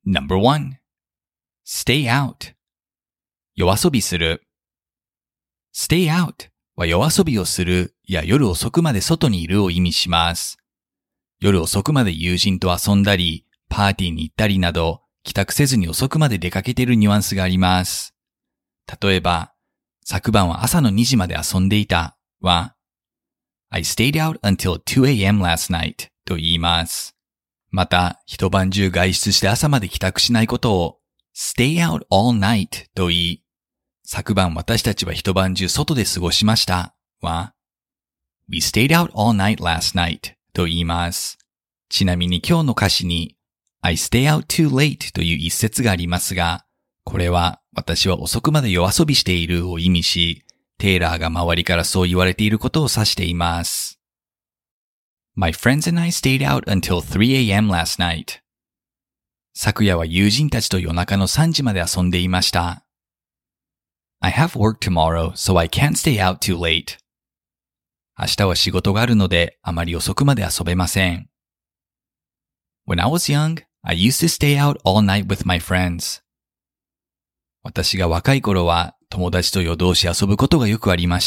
No.1 Stay out 夜遊びする Stay out は夜遊びをするや夜遅くまで外にいるを意味します。夜遅くまで友人と遊んだり、パーティーに行ったりなど、帰宅せずに遅くまで出かけているニュアンスがあります。例えば、昨晩は朝の2時まで遊んでいたは、I stayed out until 2 a.m. last night と言います。また、一晩中外出して朝まで帰宅しないことを stay out all night と言い、昨晩私たちは一晩中外で過ごしましたは、We stayed out all night last night と言います。ちなみに今日の歌詞に I stay out too late という一節がありますが、これは私は遅くまで夜遊びしているを意味し、テイラーが周りからそう言われていることを指しています。My friends and I stayed out until 3 a.m. last night. 昨夜は友人たちと夜中の3時まで遊んでいました。I have work tomorrow, so I can't stay out too late. 明日は仕事があるのであまり遅くまで遊べません。When I was young, I used to stay out all night with my friends. 私が若い頃は友達と夜通し遊ぶことがよくありました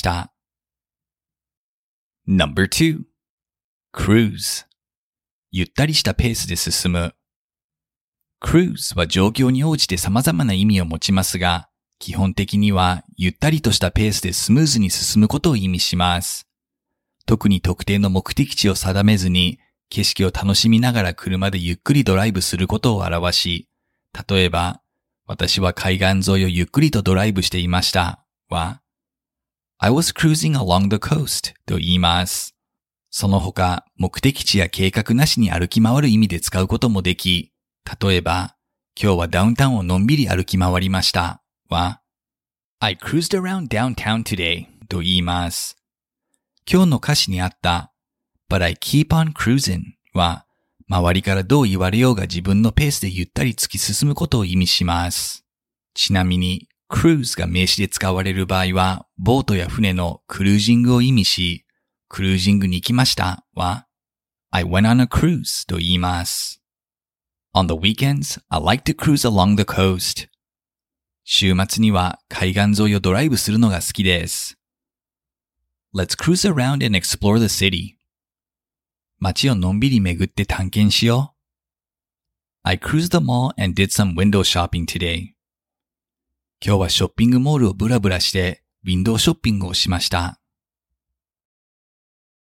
。No.2 Cruise ゆったりしたペースで進む。Cruise は状況に応じて様々な意味を持ちますが、基本的にはゆったりとしたペースでスムーズに進むことを意味します。特に特定の目的地を定めずに、景色を楽しみながら車でゆっくりドライブすることを表し、例えば、私は海岸沿いをゆっくりとドライブしていましたは、I was cruising along the coast と言います。その他、目的地や計画なしに歩き回る意味で使うこともでき、例えば、今日はダウンタウンをのんびり歩き回りましたは、I cruised around downtown today と言います。今日の歌詞にあった、But I keep on cruising は、周りからどう言われようが自分のペースでゆったり突き進むことを意味します。ちなみに、cruise が名詞で使われる場合は、ボートや船のクルージングを意味し、クルージングに行きましたは、I went on a cruise と言います。On the weekends, I like to cruise along the coast. 週末には海岸沿いをドライブするのが好きです。Let's cruise around and explore the city. 街をのんびり巡って探検しよう。I cruised the mall and did some window shopping today. 今日はショッピングモールをブラブラしてウィンドウショッピングをしました。